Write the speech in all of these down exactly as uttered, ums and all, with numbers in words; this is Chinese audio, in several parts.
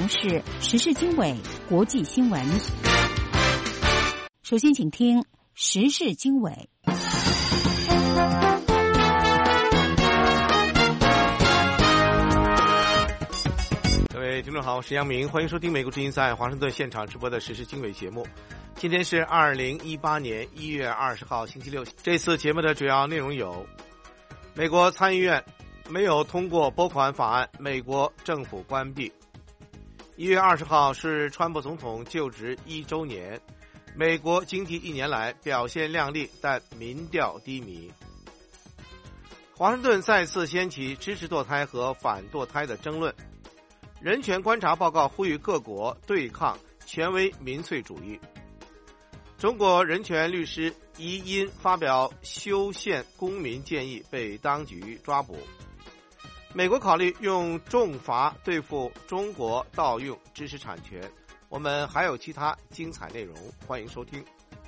是时事经纬国际新闻。首先请听时事经纬。 各位听众好，我是杨明，欢迎收听美国之音在华盛顿现场直播的时事经纬节目。今天是二零一八年一月二十号星期六。这次节目的主要内容有：美国参议院没有通过拨款法案，美国政府关闭。一月二十号是川普总统就职一周年，美国经济一年来表现亮丽，但民调低迷。华盛顿再次掀起支持堕胎和反堕胎的争论。人权观察报告呼吁各国对抗权威民粹主义。中国人权律师疑因发表修宪公民建议被当局抓捕。美国考虑用重罚对付中国盗用知识产权。我们还有其他精彩内容，欢迎收听。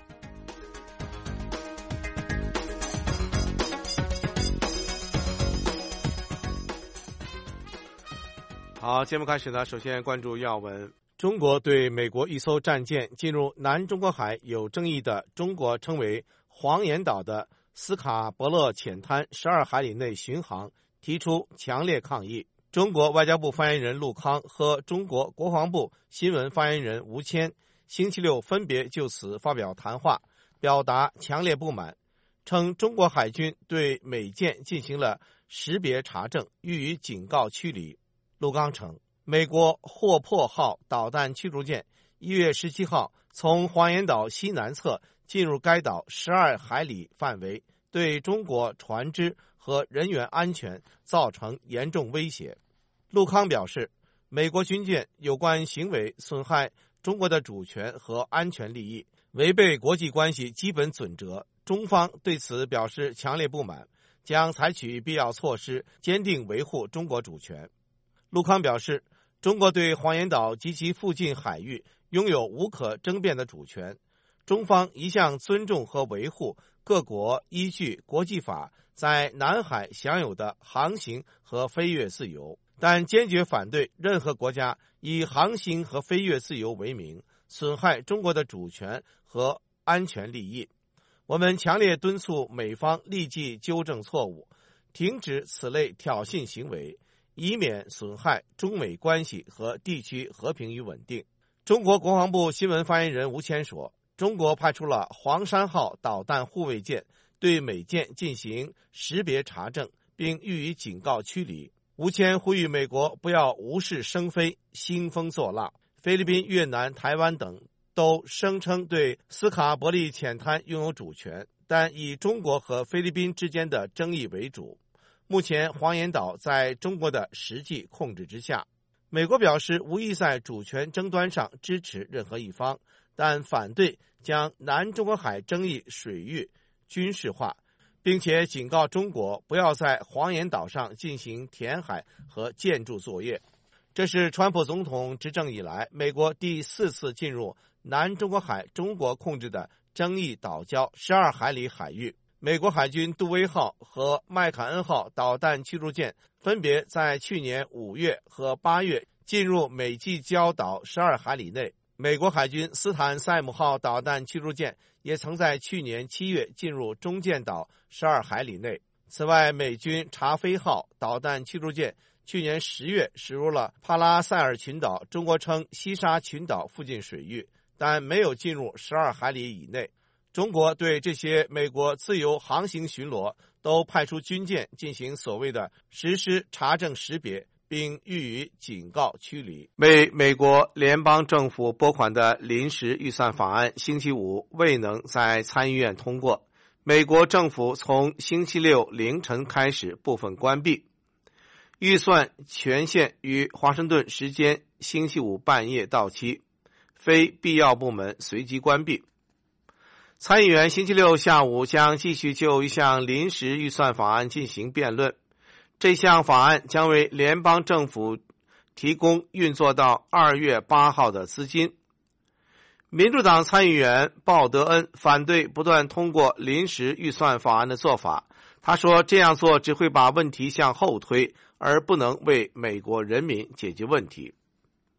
好，节目开始呢，首先关注要闻。中国对美国一艘战舰进入南中国海有争议的中国称为黄岩岛的斯卡伯勒浅滩十二海里内巡航提出强烈抗议。中国外交部发言人陆康和中国国防部新闻发言人吴谦星期六分别就此发表谈话，表达强烈不满，称中国海军对美舰进行了识别查证，予以警告驱离。陆康称，美国霍珀号导弹驱逐舰一月十七号从黄岩岛西南侧进入该岛十二海里范围，对中国船只和人员安全造成严重威胁。陆康表示，美国军舰有关行为损害中国的主权和安全利益，违背国际关系基本准则，中方对此表示强烈不满，将采取必要措施，坚定维护中国主权。陆康表示，中国对黄岩岛及其附近海域拥有无可争辩的主权，中方一向尊重和维护各国依据国际法在南海享有的航行和飞越自由，但坚决反对任何国家以航行和飞越自由为名，损害中国的主权和安全利益。我们强烈敦促美方立即纠正错误，停止此类挑衅行为，以免损害中美关系和地区和平与稳定。中国国防部新闻发言人吴谦说，中国派出了黄山号导弹护卫舰对美舰进行识别查证，并予以警告驱离。吴谦呼吁美国不要无事生非，兴风作浪。菲律宾、越南、台湾等都声称对斯卡伯利浅滩拥有主权，但以中国和菲律宾之间的争议为主。目前黄岩岛在中国的实际控制之下。美国表示无意在主权争端上支持任何一方，但反对将南中国海争议水域军事化，并且警告中国不要在黄岩岛上进行填海和建筑作业。这是川普总统执政以来美国第四次进入南中国海中国控制的争议岛礁十二海里海域。美国海军杜威号和麦凯恩号导弹驱逐舰分别在去年五月和八月进入美济礁岛十二海里内。美国海军斯坦塞姆号导弹驱逐舰也曾在去年七月进入中间岛十二海里内。此外，美军查菲号导弹驱逐舰去年十月驶入了帕拉塞尔群岛（中国称西沙群岛）附近水域，但没有进入十二海里以内。中国对这些美国自由航行巡逻都派出军舰进行所谓的实施查证识别，并予以警告驱离。为美国联邦政府拨款的临时预算法案星期五未能在参议院通过，美国政府从星期六凌晨开始部分关闭。预算权限于华盛顿时间星期五半夜到期，非必要部门随即关闭。参议员星期六下午将继续就一项临时预算法案进行辩论。这项法案将为联邦政府提供运作到二月八号的资金。民主党参议员鲍德恩反对不断通过临时预算法案的做法，他说这样做只会把问题向后推，而不能为美国人民解决问题。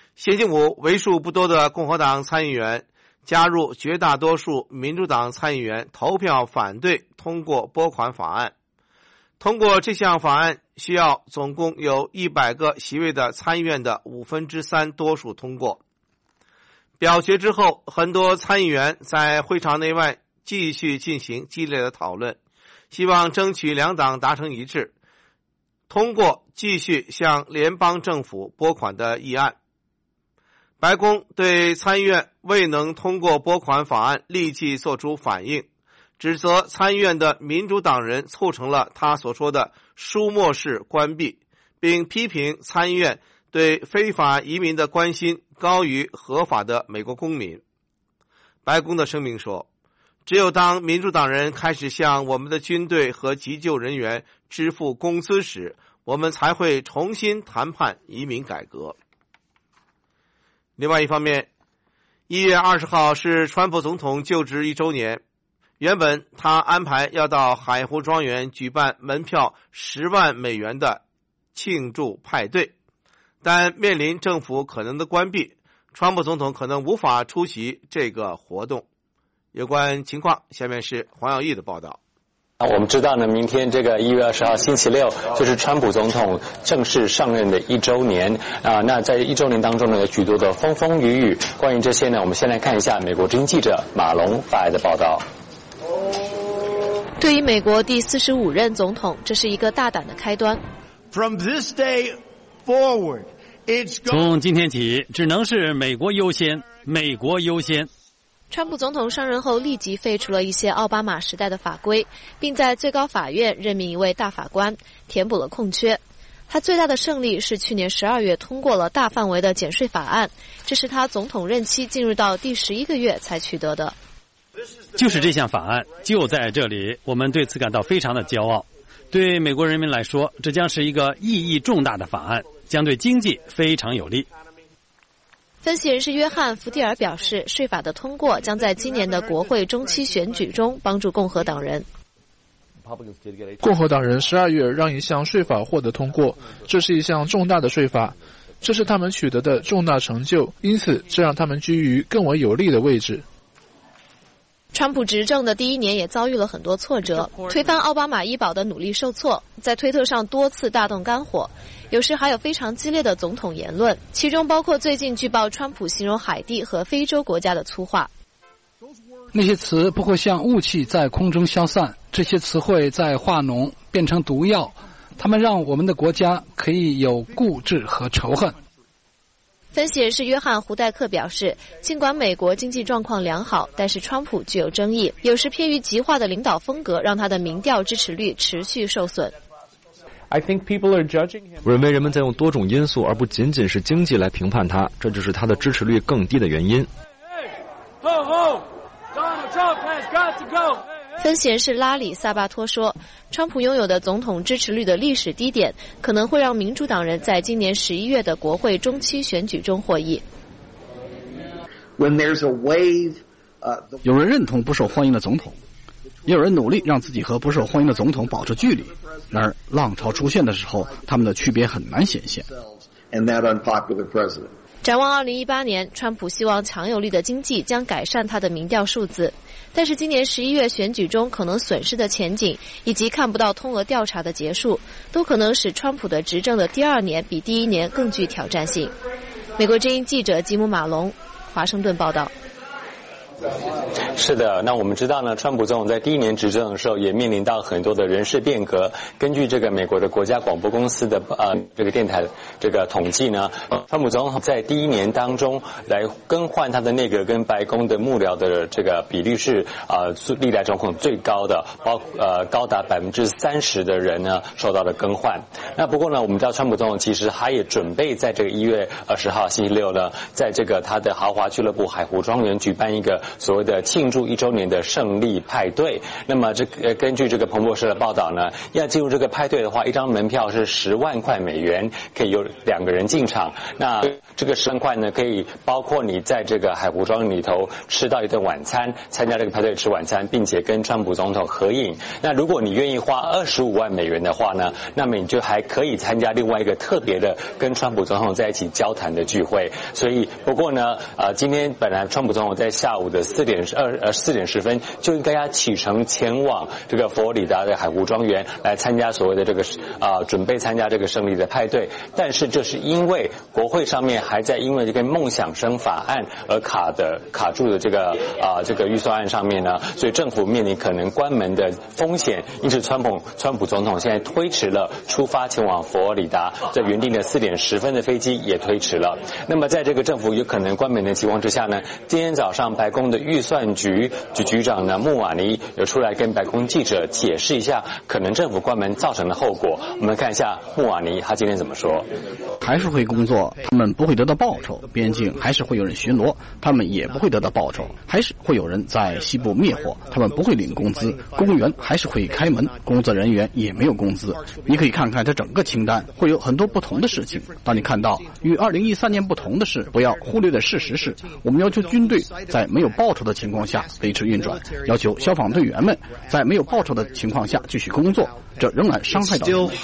星期五，为数不多的共和党参议员加入绝大多数民主党参议员投票反对通过拨款法案。通过这项法案需要总共有一百个席位的参议院的五分之三多数通过。表决之后，很多参议员在会场内外继续进行激烈的讨论，希望争取两党达成一致，通过继续向联邦政府拨款的议案。白宫对参议院未能通过拨款法案立即作出反应，指责参议院的民主党人促成了他所说的书末式关闭，并批评参议院对非法移民的关心高于合法的美国公民。白宫的声明说，只有当民主党人开始向我们的军队和急救人员支付工资时，我们才会重新谈判移民改革。另外一方面，一月二十号是川普总统就职一周年，原本他安排要到海湖庄园举办门票十万美元的庆祝派对，但面临政府可能的关闭，川普总统可能无法出席这个活动。有关情况，下面是黄耀义的报道。 我们知道呢，明天这个一月二十号星期六就是川普总统正式上任的一周年啊。那在一周年当中呢，有许多的风风雨雨。关于这些呢，我们先来看一下美国之音记者马龙发来的报道。 对于美国第四十五任总统，这是一个大胆的开端。 From this day forward, it's 从今天起，只能是美国优先，美国优先。 川普总统上任后立即废除了一些奥巴马时代的法规，并在最高法院任命一位大法官，填补了空缺。他最大的胜利是去年十二月通过了大范围的减税法案，这是他总统任期进入到第十一个月才取得的。 就是这项法案，就在这里，我们对此感到非常的骄傲。对美国人民来说，这将是一个意义重大的法案，将对经济非常有利。 分析人士约翰·福蒂尔表示，税法的通过将在今年的国会中期选举中帮助共和党人。 共和党人十二月让一项税法获得通过，这是一项重大的税法，这是他们取得的重大成就，因此这让他们居于更为有利的位置。 川普执政的第一年也遭遇了很多挫折，推翻奥巴马医保的努力受挫，在推特上多次大动肝火，有时还有非常激烈的总统言论，其中包括最近据报川普形容海地和非洲国家的粗话。 那些词不会像雾气在空中消散，这些词汇在化脓变成毒药，它们让我们的国家可以有固执和仇恨。 分析人士约翰·胡代克表示，尽管美国经济状况良好，但是川普具有争议，有时偏于极化的领导风格让他的民调支持率持续受损。 我认为人们在用多种因素而不仅仅是经济来评判他，这就是他的支持率更低的原因。 分析人士拉里·萨巴托说，川普拥有的总统支持率的历史低点可能会让民主党人在今年十一月的国会中期选举中获益。 有人认同不受欢迎的总统，也有人努力让自己和不受欢迎的总统保持距离，然而浪潮出现的时候，他们的区别很难显现。 展望二零一八年，川普希望强有力的经济将改善他的民调数字，但是今年十一月选举中可能损失的前景，以及看不到通俄调查的结束，都可能使川普的执政的第二年比第一年更具挑战性。美国之音记者吉姆·马龙，华盛顿报道。 是的，那我们知道呢，川普总统在第一年执政的时候也面临到很多的人事变革。根据这个美国的国家广播公司的呃这个电台这个统计呢，川普总统在第一年当中来更换他的内阁跟白宫的幕僚的这个比率是呃历来总统最高的，包呃高达百分之三十的人呢受到了更换。那不过呢，我们知道川普总统其实他也准备在这个一月二十号星期六呢，在这个他的豪华俱乐部海湖庄园举办一个所谓的庆祝一周年的胜利派对。那么这呃根据这个彭博社的报道呢，要进入这个派对的话，一张门票是十万块美元，可以有两个人进场。那这个十万块呢，可以包括你在这个海湖庄园里头吃到一顿晚餐，参加这个派对吃晚餐，并且跟川普总统合影。那如果你愿意花二十五万美元的话呢，那么你就还可以参加另外一个特别的跟川普总统在一起交谈的聚会。所以不过呢，呃，今天本来川普总统在下午的四点二呃四点十分就应该要启程前往这个佛罗里达的海湖庄园来参加所谓的这个啊、呃、准备参加这个胜利的派对，但是这是因为国会上面还在因为这个梦想生法案而卡的卡住的这个啊、呃、这个预算案上面呢，所以政府面临可能关门的风险，因此川普川普总统现在推迟了出发前往佛罗里达，这原定的四点十分的飞机也推迟了。那么在这个政府有可能关门的情况之下呢，今天早上白宫的预算局局局长呢穆瓦尼有出来跟白宫记者解释一下可能政府关门造成的后果。我们看一下穆瓦尼他今天怎么说。 还是会工作，他们不会得到报酬，边境还是会有人巡逻，他们也不会得到报酬，还是会有人在西部灭火，他们不会领工资，公务员还是会开门，工作人员也没有工资。你可以看看这整个清单，会有很多不同的事情。当你看到与二零一三年不同的是，不要忽略的事实是，我们要求军队在没有报酬的情况下维持运转，要求消防队员们在没有报酬的情况下继续工作，这仍然伤害到人民。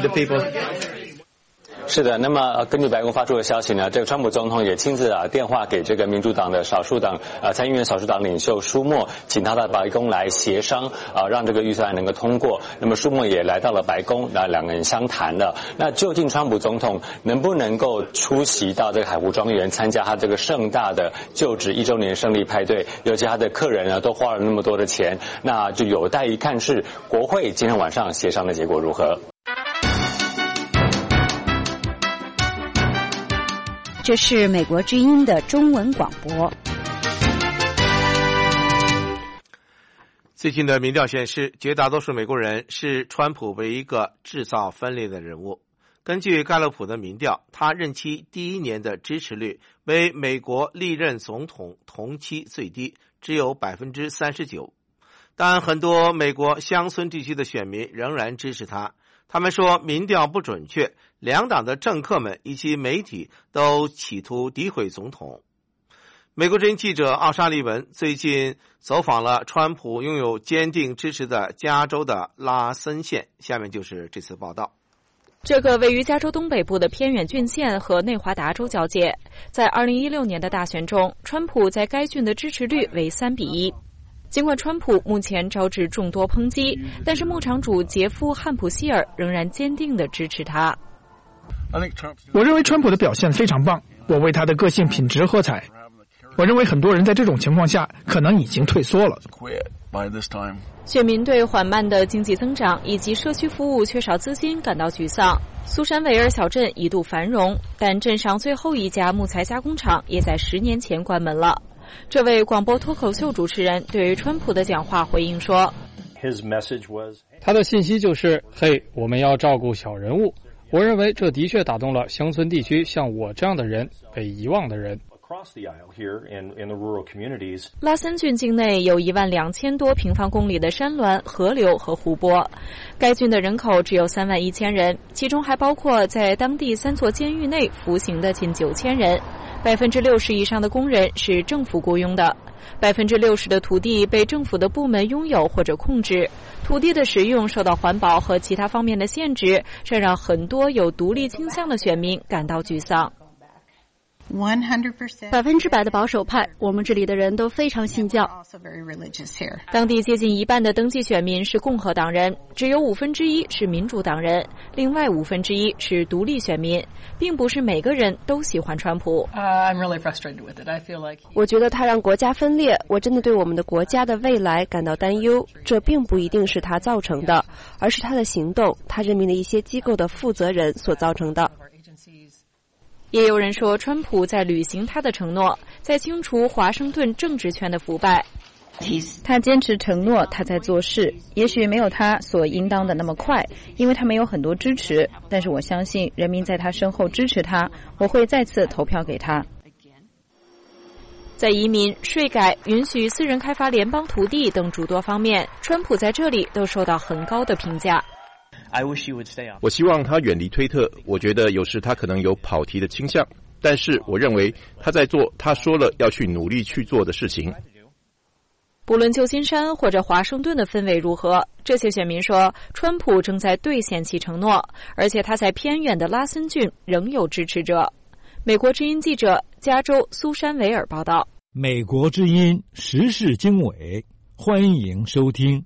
是的，那么根据白宫发出的消息呢，这个川普总统也亲自啊电话给这个民主党的少数党呃参议院少数党领袖舒默，请他到白宫来协商啊，让这个预算案能够通过。那么舒默也来到了白宫，那两个人相谈了。那究竟川普总统能不能够出席到这个海湖庄园参加他这个盛大的就职一周年胜利派对？尤其他的客人呢都花了那么多的钱，那就有待于看是国会今天晚上协商的结果如何。 这是美国之音的中文广播。 最近的民调显示，绝大多数美国人视川普为一个制造分裂的人物。根据盖勒普的民调，他任期第一年的支持率为美国历任总统同期最低，只有 百分之三十九。但很多美国乡村地区的选民仍然支持他。他们说民调不准确，两党的政客们以及媒体都企图诋毁总统。美国之音记者奥沙利文最近走访了川普拥有坚定支持的加州的拉森县，下面就是这次报道。 这个位于加州东北部的偏远郡县和内华达州交界，在二零一六年的大选中，川普在该郡的支持率为三比一。尽管川普目前招致众多抨击，但是牧场主杰夫·汉普希尔仍然坚定地支持他。 我认为川普的表现非常棒，我为他的个性品质喝彩。我认为很多人在这种情况下可能已经退缩了。 选民对缓慢的经济增长以及社区服务缺少资金感到沮丧。苏珊维尔小镇一度繁荣，但镇上最后一家木材加工厂也在十年前关门了。这位广播脱口秀主持人对于川普的讲话回应说， 他的信息就是嘿，我们要照顾小人物。我认为这的确打动了乡村地区像我这样的人，被遗忘的人。 拉森郡境内有一万两千多平方公里的山峦、河流和湖泊。该郡的人口只有三万一千人，其中还包括在当地三座监狱内服刑的近九千人。百分之六十以上的工人是政府雇佣的，百分之六十的土地被政府的部门拥有或者控制。土地的使用受到环保和其他方面的限制，这让很多有独立倾向的选民感到沮丧。 百分之百的保守派，我们这里的人都非常信教。 当地接近一半的登记选民是共和党人，只有五分之一是民主党人，另外五分之一是独立选民，并不是每个人都喜欢川普。 我觉得他让国家分裂，我真的对我们的国家的未来感到担忧。这并不一定是他造成的，而是他的行动，他任命的一些机构的负责人所造成的。 也有人说，川普在履行他的承诺，在清除华盛顿政治圈的腐败。 他坚持承诺，他在做事，也许没有他所应当的那么快，因为他没有很多支持，但是我相信人民在他身后支持他，我会再次投票给他。 在移民、税改、允许私人开发联邦土地等诸多方面，川普在这里都受到很高的评价。 我希望他远离推特，我觉得有时他可能有跑题的倾向，但是我认为他在做他说了要去努力去做的事情。 不论旧金山或者华盛顿的氛围如何，这些选民说，川普正在兑现其承诺，而且他在偏远的拉森郡仍有支持者。美国之音记者加州苏珊维尔报道。 美国之音时事经纬，欢迎收听。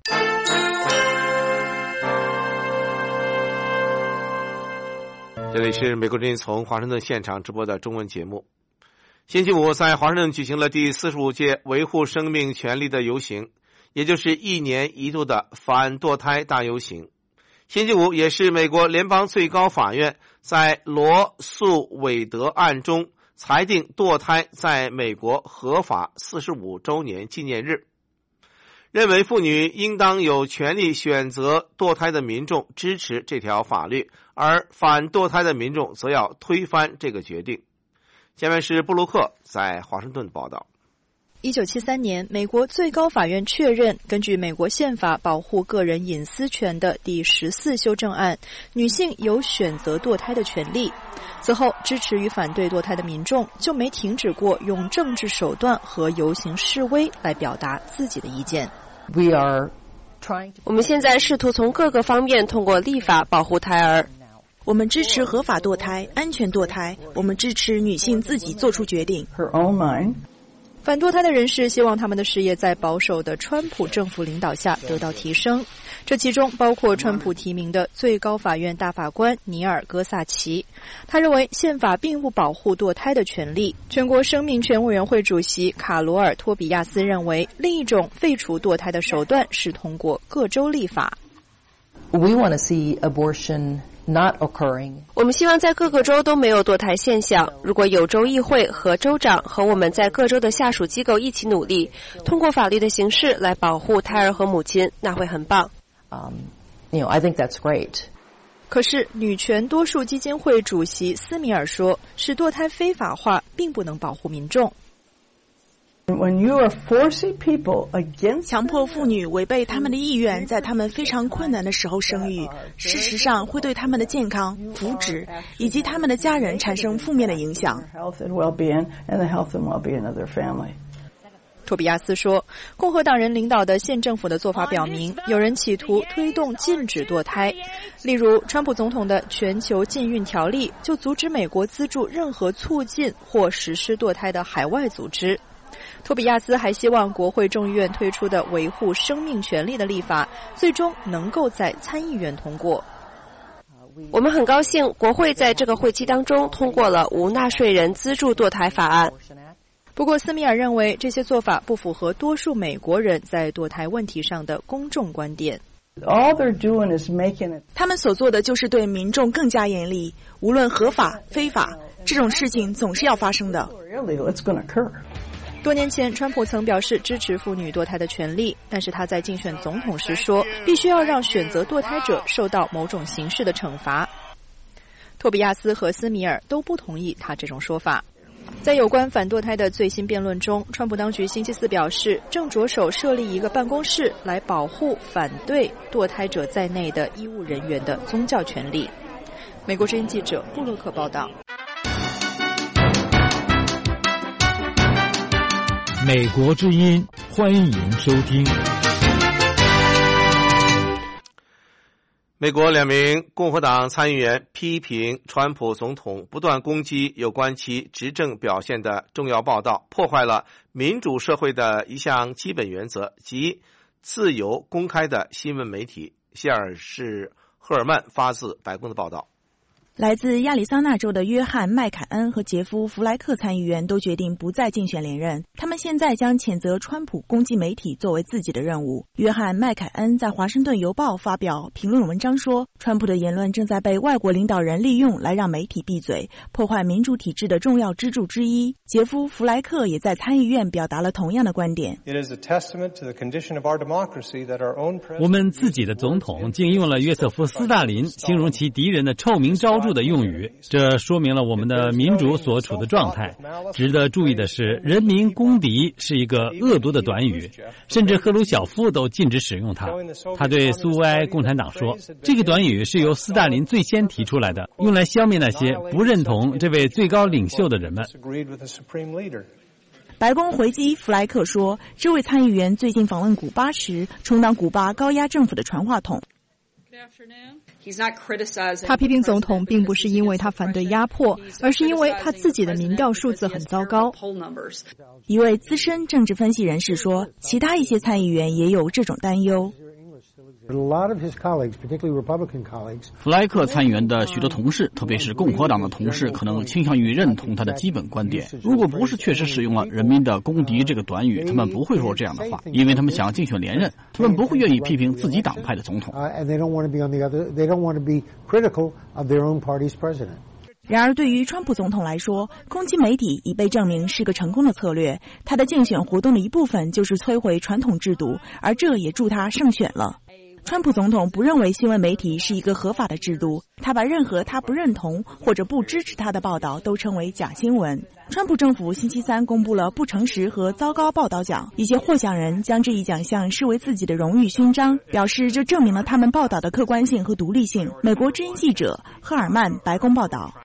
这里是美国之音从华盛顿现场直播的中文节目。星期五在华盛顿举行了第四十五届维护生命权利的游行，也就是一年一度的反堕胎大游行。星期五也是美国联邦最高法院在罗诉韦德案中裁定堕胎在美国合法四十五周年纪念日，认为妇女应当有权利选择堕胎的民众支持这条法律，而反堕胎的民众则要推翻这个决定。下面是布鲁克在华盛顿报道。 一九七三年，美国最高法院确认，根据美国宪法保护个人隐私权的第十四修正案，女性有选择堕胎的权利。此后，支持与反对堕胎的民众就没停止过用政治手段和游行示威来表达自己的意见。 We are trying to... 我们现在试图从各个方面通过立法保护胎儿。 我们支持合法堕胎、安全堕胎，我们支持女性自己做出决定。 Her own mind. 反堕胎的人士希望他们的事业在保守的川普政府领导下得到提升，这其中包括川普提名的最高法院大法官尼尔·戈萨奇。他认为宪法并不保护堕胎的权利。全国生命权委员会主席卡罗尔·托比亚斯认为，另一种废除堕胎的手段是通过各州立法。 We want to see abortion not occurring. 我们希望在各个州都没有堕胎现象。如果有州议会和州长和我们在各州的下属机构一起努力，通过法律的形式来保护胎儿和母亲，那会很棒。 Um, you know, I think that's great. 可是，女权多数基金会主席斯米尔说，使堕胎非法化并不能保护民众。 When you are forcing people against 强迫妇女违背他们的意愿，在他们非常困难的时候生育，事实上会对他们的健康、福祉以及他们的家人产生负面的影响。 托比亚斯说，共和党人领导的县政府的做法表明，有人企图推动禁止堕胎。例如，川普总统的全球禁孕条例就阻止美国资助任何促进或实施堕胎的海外组织。托比亚斯还希望国会众议院推出的维护生命权利的立法最终能够在参议院通过。 我们很高兴国会在这个会期当中通过了无纳税人资助堕胎法案。 不过斯米尔认为这些做法不符合多数美国人在堕胎问题上的公众观点。 All they're doing is making it. 他们所做的就是对民众更加严厉，无论合法非法，这种事情总是要发生的。 It's going to occur. 多年前，川普曾表示支持妇女堕胎的权利，但是他在竞选总统时说，必须要让选择堕胎者受到某种形式的惩罚。托比亚斯和斯米尔都不同意他这种说法。在有关反堕胎的最新辩论中，川普当局星期四表示，正着手设立一个办公室来保护反对堕胎者在内的医务人员的宗教权利。美国之音记者布洛克报道。 美国之音，欢迎收听。 美国两名共和党参议员批评川普总统不断攻击有关其执政表现的重要报道，破坏了民主社会的一项基本原则，即自由公开的新闻媒体。谢尔士赫尔曼发自白宫的报道。 来自亚利桑那州的约翰·麦凯恩和杰夫·弗莱克参议员都决定不再竞选连任。他们现在将谴责川普攻击媒体作为自己的任务。约翰·麦凯恩在《华盛顿邮报》发表评论文章说，川普的言论正在被外国领导人利用来让媒体闭嘴，破坏民主体制的重要支柱之一。杰夫·弗莱克也在参议院表达了同样的观点。 我们自己的总统竟用了约瑟夫·斯大林形容其敌人的臭名昭著助的用语，这说明了我们的民主所处的状态。值得注意的是，人民公敌是一个恶毒的短语，甚至赫鲁晓夫都禁止使用它。他对苏维埃共产党说，这个短语是由斯大林最先提出来的，用来消灭那些不认同这位最高领袖的人们。 白宫回击弗莱克说，这位参议员最近访问古巴时，充当古巴高压政府的传话筒。 他批评总统并不是因为他反对压迫，而是因为他自己的民调数字很糟糕。 一位资深政治分析人士说，其他一些参议员也有这种担忧。 弗莱克参议员的许多同事，特别是共和党的同事，可能倾向于认同他的基本观点。如果不是确实使用了人民的公敌这个短语，他们不会说这样的话，因为他们想要竞选连任，他们不会愿意批评自己党派的总统。 然而，对于川普总统来说，攻击媒体已被证明是个成功的策略。他的竞选活动的一部分就是摧毁传统制度，而这也助他胜选了。川普总统不认为新闻媒体是一个合法的制度，他把任何他不认同或者不支持他的报道都称为假新闻。川普政府星期三公布了不诚实和糟糕报道奖，一些获奖人将这一奖项视为自己的荣誉勋章，表示这证明了他们报道的客观性和独立性。美国之音记者赫尔曼，白宫报道。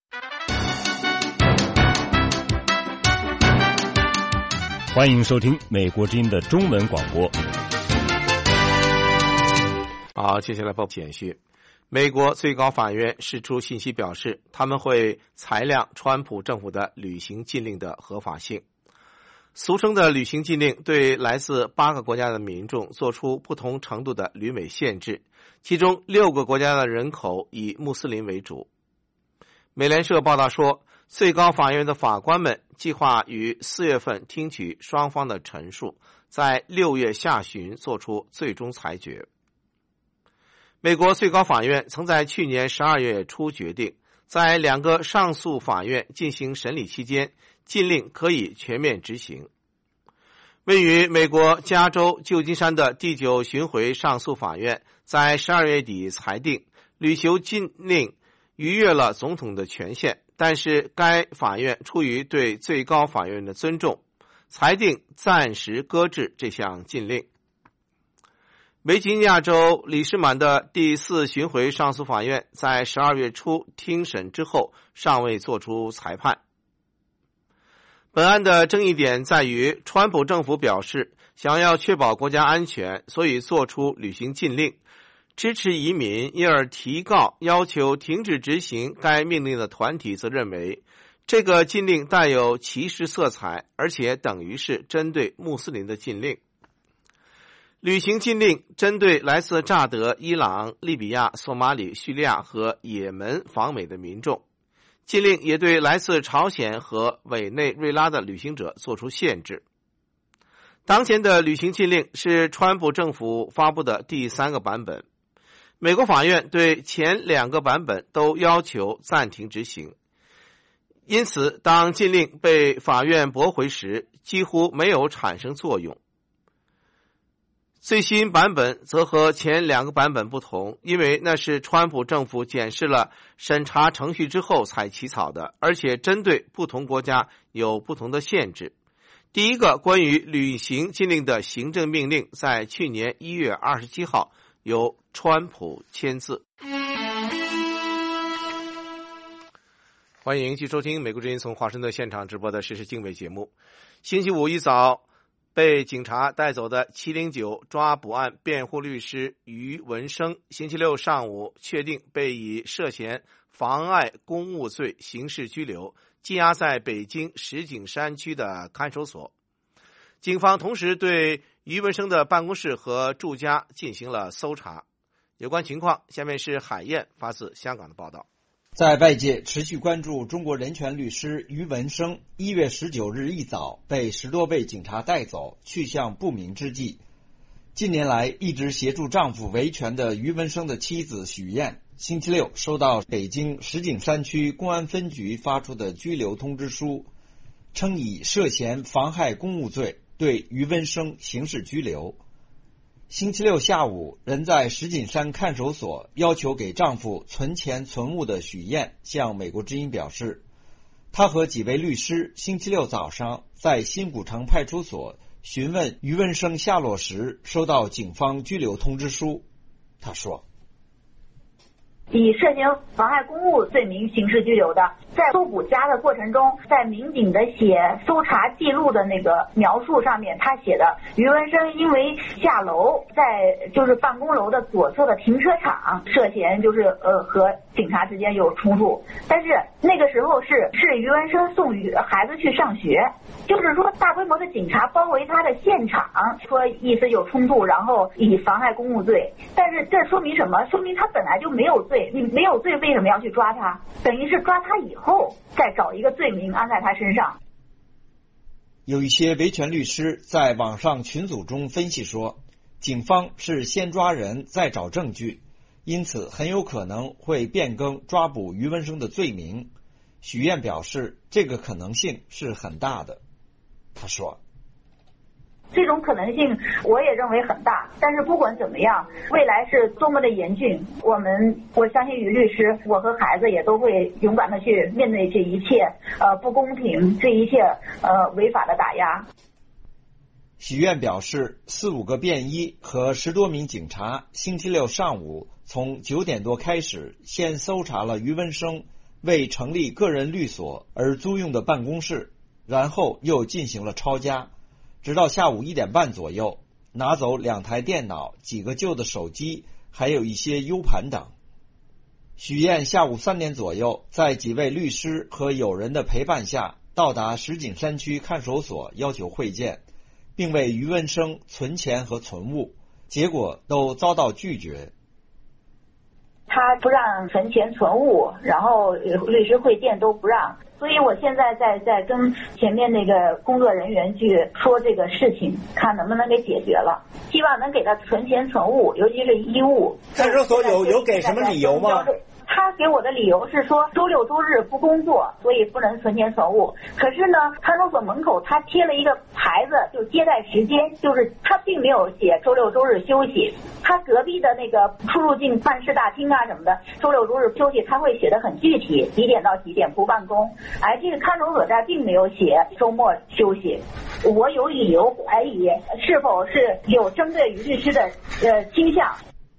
欢迎收听美国之音的中文广播。 好，接下来报简讯。美国最高法院释出信息表示，他们会裁量川普政府的旅行禁令的合法性。俗称的旅行禁令对来自八个国家的民众做出不同程度的旅美限制，其中六个国家的人口以穆斯林为主。美联社报道说，最高法院的法官们计划于四月份听取双方的陈述，在六月下旬做出最终裁决。美国最高法院曾在去年十二月初决定，在两个上诉法院进行审理期间，禁令可以全面执行。位于美国加州旧金山的第九巡回上诉法院在十二月底裁定，旅行禁令逾越了总统的权限，但是该法院出于对最高法院的尊重，裁定暂时搁置这项禁令。维吉尼亚州里士满的第四巡回上诉法院在十二月初听审之后尚未作出裁判。本案的争议点在于，川普政府表示想要确保国家安全，所以做出旅行禁令。支持移民因而提告要求停止执行该命令的团体则认为，这个禁令带有歧视色彩，而且等于是针对穆斯林的禁令。旅行禁令针对来自乍得、伊朗、利比亚、索马里、叙利亚和也门访美的民众。禁令也对来自朝鲜和委内瑞拉的旅行者做出限制。当前的旅行禁令是川普政府发布的第三个版本。美国法院对前两个版本都要求暂停执行。因此，当禁令被法院驳回时，几乎没有产生作用。最新版本则和前两个版本不同，因为那是川普政府检视了审查程序之后才起草的，而且针对不同国家有不同的限制。第一个关于旅行禁令的行政命令在去年一月二十七号由川普签字。欢迎继续收听美国之音从华盛顿现场直播的时事经纬节目。星期五一早被警察带走的七零九抓捕案辩护律师于文生，星期六上午确定被以涉嫌妨碍公务罪刑事拘留，羁押在北京石景山区的看守所。警方同时对于文生的办公室和住家进行了搜查。有关情况，下面是海燕发自香港的报道。 在外界持续关注中国人权律师于文生一月十九日一早被十多位警察带走，去向不明之际，近年来一直协助丈夫维权的于文生的妻子许燕，星期六收到北京石景山区公安分局发出的拘留通知书，称以涉嫌妨害公务罪对于文生刑事拘留。 星期六下午，人在石景山看守所要求给丈夫存钱存物的许燕向美国之音表示，她和几位律师星期六早上在新古城派出所询问余文生下落时，收到警方拘留通知书。她说， 以涉嫌妨害公务罪名刑事拘留的，在搜捕家的过程中，在民警的写搜查记录的那个描述上面，他写的余文生因为下楼，在就是办公楼的左侧的停车场，涉嫌就是呃和警察之间有冲突，但是那个时候是是余文生送于孩子去上学，就是说大规模的警察包围他的现场，说意思有冲突，然后以妨害公务罪，但是这说明什么？说明他本来就没有罪，你没有罪为什么要去抓他？等于是抓他以后再找一个罪名安在他身上。 有一些维权律师在网上群组中分析说，警方是先抓人再找证据，因此很有可能会变更抓捕余文生的罪名。许燕表示，这个可能性是很大的。他说， 这种可能性我也认为很大，但是不管怎么样，未来是多么的严峻，我们我相信于律师，我和孩子也都会勇敢的去面对这一切呃不公平，这一切呃违法的打压。 许燕表示，四五个便衣和十多名警察星期六上午从九点多开始，先搜查了余文生为成立个人律所而租用的办公室，然后又进行了抄家，直到下午一点半左右，拿走两台电脑、几个旧的手机，还有一些 U 盘等。许燕下午三点左右，在几位律师和友人的陪伴下，到达石景山区看守所，要求会见，并为余文生存钱和存物，结果都遭到拒绝。 他不让存钱存物，然后律师会见都不让，所以我现在在在跟前面那个工作人员去说这个事情，看能不能给解决了，希望能给他存钱存物，尤其是衣物。 看守所有有给什么理由吗？ 他给我的理由是说周六周日不工作，所以不能存钱存物。可是呢，看守所门口他贴了一个牌子，就接待时间，就是他并没有写周六周日休息。他隔壁的那个出入境办事大厅啊什么的，周六周日休息，他会写得很具体，几点到几点不办公。而这个看守所这儿并没有写周末休息。我有理由怀疑是否是有针对于律师的呃倾向。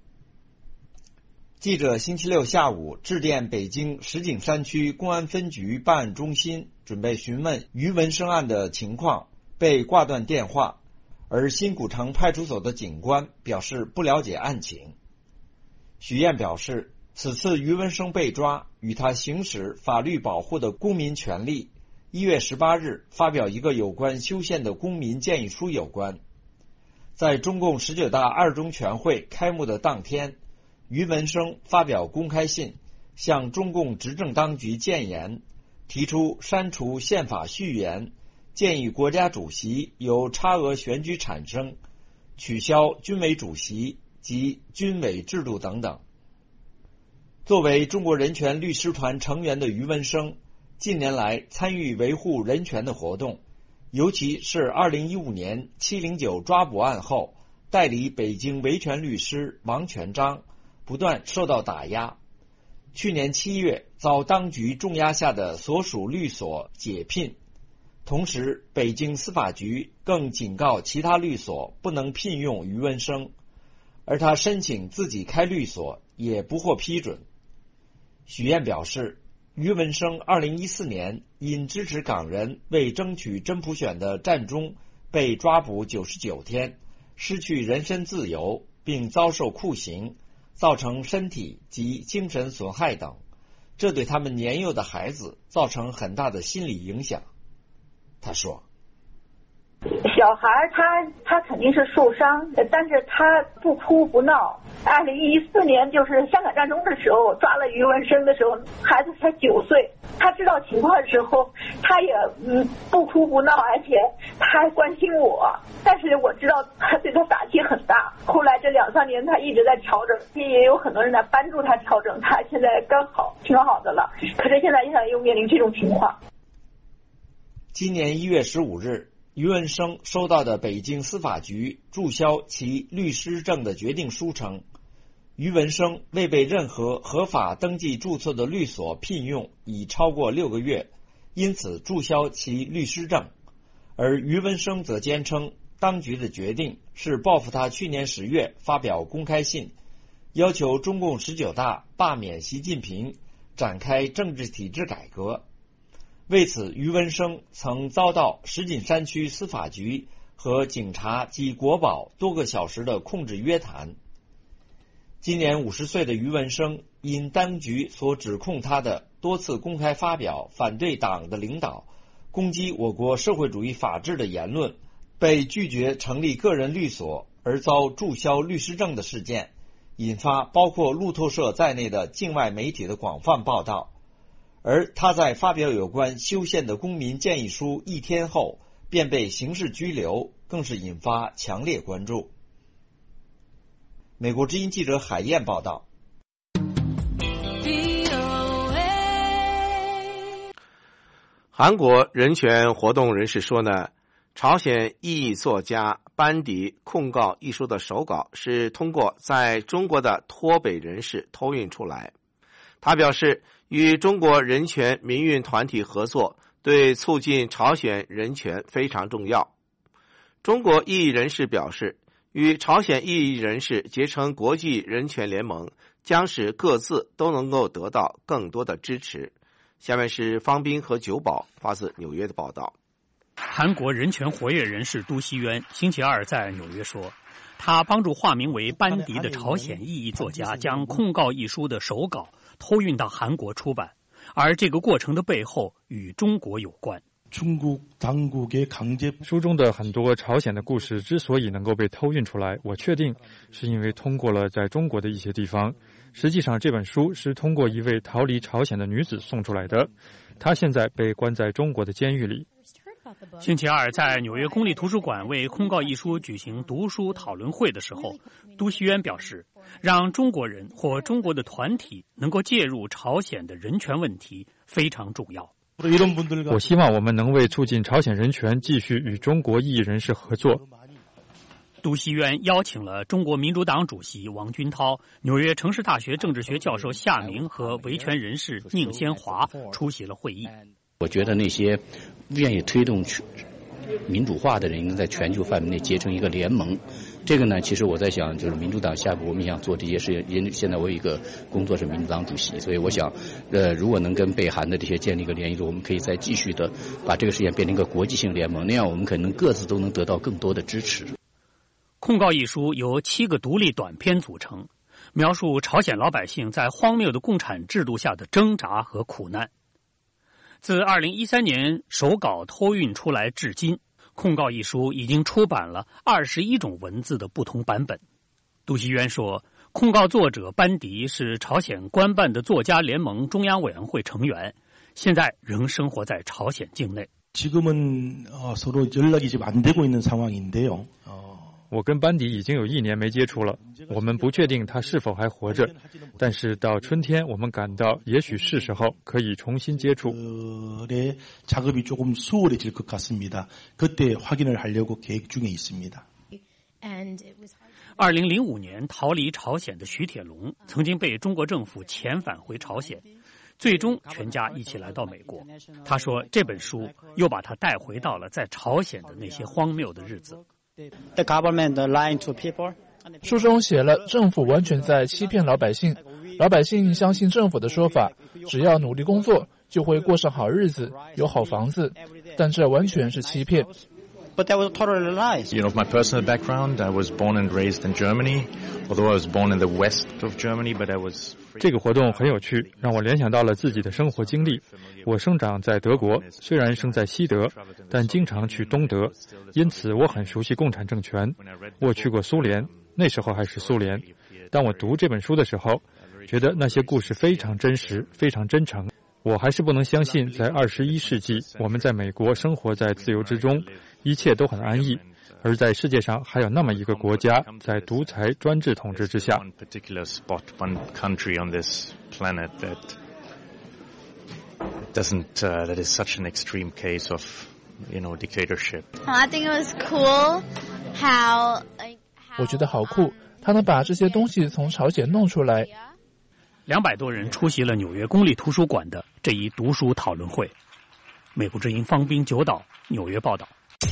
记者星期六下午致电北京石景山区公安分局办案中心，准备询问余文生案的情况，被挂断电话，而新古城派出所的警官表示不了解案情。许燕表示，此次余文生被抓与他行使法律保护的公民权利一月十八日发表一个有关修宪的公民建议书有关。在中共十九大二中全会开幕的当天，余文生发表公开信，向中共执政当局建言，提出删除宪法序言，建议国家主席由差额选举产生，取消军委主席及军委制度等等。作为中国人权律师团成员的余文生，近年来参与维护人权的活动，尤其是二零一五年七零九抓捕案后，代理北京维权律师王全章不断受到打压。去年七月遭当局重压下的所属律所解聘，同时北京司法局更警告其他律所不能聘用余文生，而他申请自己开律所也不获批准。许燕表示，余文生二零一四年因支持港人为争取真普选的战中被抓捕九十九天，失去人身自由，并遭受酷刑，造成身体及精神损害等，这对他们年幼的孩子造成很大的心理影响。他说， 小孩他他肯定是受伤，但是他不哭不闹。二零一四年就是香港战争的时候，抓了余文生的时候，孩子才九岁。他知道情况的时候，他也嗯不哭不闹，而且他还关心我。但是我知道他对他打击很大。后来这两三年他一直在调整，也有很多人在帮助他调整，他现在刚好挺好的了。可是现在现在又面临这种情况。 今年一月十五日， 于文生收到的北京司法局注销其律师证的决定书称，于文生未被任何合法登记注册的律所聘用已超过六个月，因此注销其律师证。而于文生则坚称，当局的决定是报复他去年十月发表公开信，要求中共十九大罢免习近平，展开政治体制改革。为此，于文生曾遭到石景山区司法局和警察及国保多个小时的控制约谈。今年五十岁的于文生因当局所指控他的多次公开发表反对党的领导、攻击我国社会主义法治的言论，被拒绝成立个人律所而遭注销律师证的事件，引发包括路透社在内的境外媒体的广泛报道。而他在发表有关修宪的公民建议书一天后便被刑事拘留，更是引发强烈关注。美国之音记者海燕报道。 韩国人权活动人士说呢，朝鲜异议作家班迪控告一书的手稿是通过在中国的脱北人士偷运出来。他表示，与中国人权民运团体合作对促进朝鲜人权非常重要。中国异议人士表示，与朝鲜异议人士结成国际人权联盟，将使各自都能够得到更多的支持。下面是方斌和九宝发自纽约的报道。 韩国人权活跃人士都熙渊星期二在纽约说，他帮助化名为班迪的朝鲜异议作家将控告一书的手稿偷运到韩国出版，而这个过程的背后与中国有关。 书中的很多朝鲜的故事之所以能够被偷运出来，我确定是因为通过了在中国的一些地方。实际上这本书是通过一位逃离朝鲜的女子送出来的，她现在被关在中国的监狱里。 星期二在纽约公立图书馆为控告一书举行读书讨论会的时候，都熙渊表示，让中国人或中国的团体能够介入朝鲜的人权问题非常重要。 我希望我们能为促进朝鲜人权继续与中国异议人士合作。 都熙渊邀请了中国民主党主席王军涛、纽约城市大学政治学教授夏明和维权人士宁先华出席了会议。 我觉得那些愿意推动民主化的人应该在全球范围内结成一个联盟。这个呢，其实我在想，就是民主党下步我们想做这些事情，因现在我有一个工作是民主党主席，所以我想，呃，如果能跟北韩的这些建立一个联谊，我们可以再继续的把这个事情变成一个国际性联盟，那样我们可能各自都能得到更多的支持。 控告一书由七个独立短篇组成，描述朝鲜老百姓在荒谬的共产制度下的挣扎和苦难。自二零一三年手稿偷运出来至今，控告一书已经出版了二十一种文字的不同版本。都熙渊说，控告作者班迪是朝鲜官办的作家联盟中央委员会成员，现在仍生活在朝鲜境内。 지금은 서로 연락이 지금 안 되고 있는 상황인데요. 我跟班迪已经有一年没接触了，我们不确定他是否还活着，但是到春天我们感到也许是时候可以重新接触。 작업이 조금 수월해질 것 같습니다. 그때 확인을 하려고 계획 중에 있습니다. 二零零五年逃离朝鲜的徐铁龙曾经被中国政府遣返回朝鲜，最终全家一起来到美国。他说这本书又把他带回到了在朝鲜的那些荒谬的日子。 The government lying to people. 书中写了政府完全在欺骗老百姓，老百姓相信政府的说法，只要努力工作就会过上好日子，有好房子，但这完全是欺骗。 But that was totally lies. You know, my personal background, I was born and raised in Germany, although I was born in the west of Germany, but I was... 这个活动很有趣，让我联想到了自己的生活经历。我生长在德国，虽然生在西德，但经常去东德，因此我很熟悉共产政权。我去过苏联，那时候还是苏联。当我读这本书的时候，觉得那些故事非常真实，非常真诚。我还是不能相信，在二十一世纪，我们在美国生活在自由之中，一切都很安逸。 而在世界上还有那么一个国家在独裁专制统治之下。 Doesn't uh, that is such an extreme case of you know, dictatorship. I think it was cool how, like, 我觉得好酷，他能把这些东西从朝鲜弄出来。 两百多人出席了纽约公立图书馆的这一读书讨论会。美国之音方斌九岛纽约报道。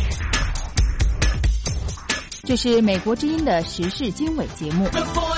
这是美国之音的时事经纬节目。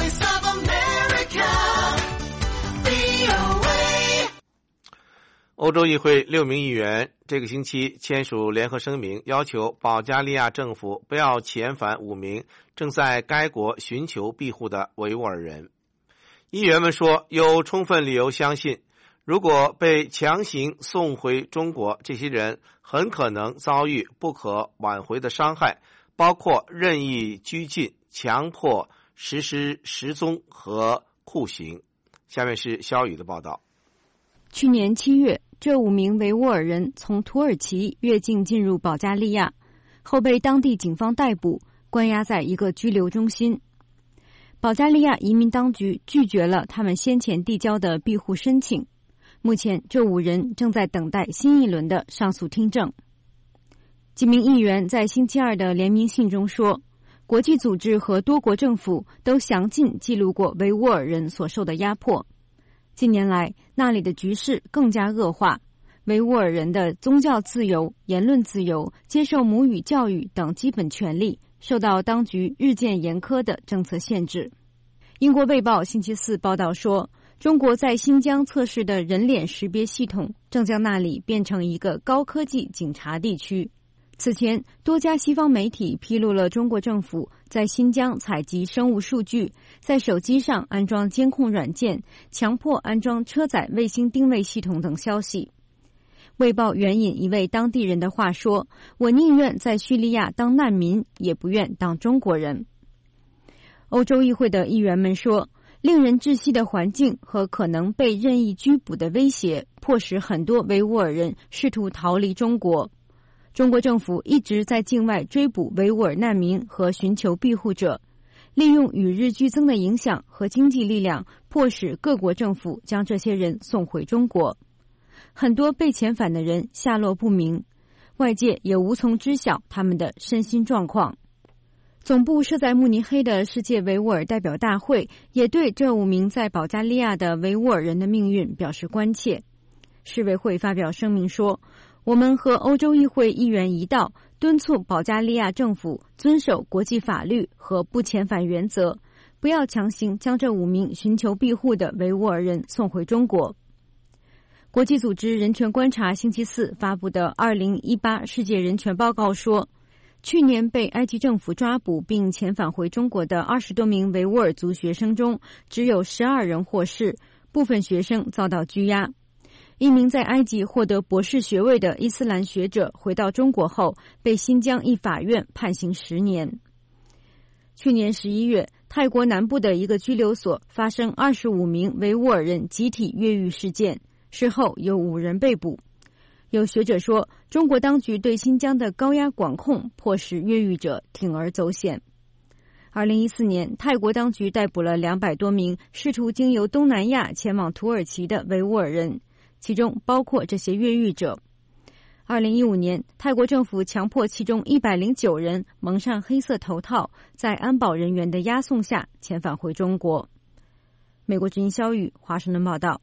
欧洲议会六名议员这个星期签署联合声明，要求保加利亚政府不要遣返五名正在该国寻求庇护的维吾尔人。议员们说，有充分理由相信，如果被强行送回中国，这些人很可能遭遇不可挽回的伤害，包括任意拘禁、强迫实施失踪和酷刑。下面是肖宇的报道。 去年七月，这五名维吾尔人从土耳其越境进入保加利亚，后被当地警方逮捕，关押在一个拘留中心。保加利亚移民当局拒绝了他们先前递交的庇护申请，目前这五人正在等待新一轮的上诉听证。几名议员在星期二的联名信中说，国际组织和多国政府都详尽记录过维吾尔人所受的压迫。近年来，那里的局势更加恶化，维吾尔人的宗教自由、言论自由、接受母语教育等基本权利受到当局日渐严苛的政策限制。英国卫报星期四报道说，中国在新疆测试的人脸识别系统正将那里变成一个高科技警察地区。此前，多家西方媒体披露了中国政府在新疆采集生物数据，在手机上安装监控软件，强迫安装车载卫星定位系统等消息。卫报援引一位当地人的话说，我宁愿在叙利亚当难民，也不愿当中国人。欧洲议会的议员们说，令人窒息的环境和可能被任意拘捕的威胁，迫使很多维吾尔人试图逃离中国。中国政府一直在境外追捕维吾尔难民和寻求庇护者，利用与日俱增的影响和经济力量，迫使各国政府将这些人送回中国。很多被遣返的人下落不明，外界也无从知晓他们的身心状况。总部设在慕尼黑的世界维吾尔代表大会也对这五名在保加利亚的维吾尔人的命运表示关切。世卫会发表声明说，我们和欧洲议会议员一道，敦促保加利亚政府遵守国际法律和不遣返原则，不要强行将这五名寻求庇护的维吾尔人送回中国。国际组织人权观察星期四发布的二零一八世界人权报告说，去年被埃及政府抓捕并遣返回中国的二十多名维吾尔族学生中，只有十二人获释，部分学生遭到拘押。一名在埃及获得博士学位的伊斯兰学者回到中国后，被新疆一法院判刑十年。去年十一月，泰国南部的一个拘留所发生二十五名维吾尔人集体越狱事件，事后有五人被捕。有学者说，中国当局对新疆的高压管控迫使越狱者铤而走险。二零一四年，泰国当局逮捕了两百多名试图经由东南亚前往土耳其的维吾尔人，其中包括这些越狱者。二零一五年，泰国政府强迫其中一百零九人蒙上黑色头套，在安保人员的押送下遣返回中国。美国之音肖宇华盛顿报道。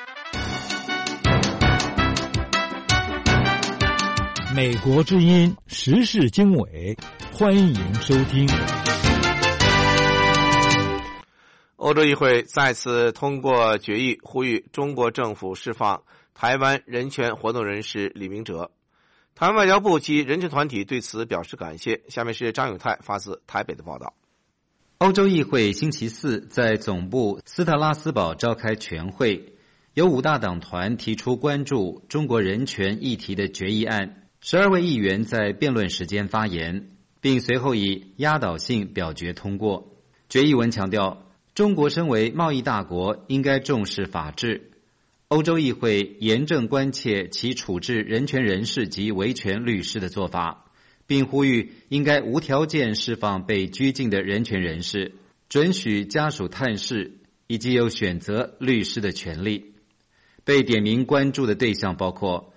美国之音时事经纬，欢迎收听。 欧洲议会再次通过决议，呼吁中国政府释放台湾人权活动人士李明哲。台湾外交部及人权团体对此表示感谢。下面是张永泰发自台北的报道。 欧洲议会星期四在总部斯特拉斯堡召开全会，由五大党团提出关注中国人权议题的决议案。十二位议员在辩论时间发言，并随后以压倒性表决通过。决议文强调，中国身为贸易大国，应该重视法治。欧洲议会严正关切其处置人权人士及维权律师的做法，并呼吁应该无条件释放被拘禁的人权人士，准许家属探视，以及有选择律师的权利。被点名关注的对象包括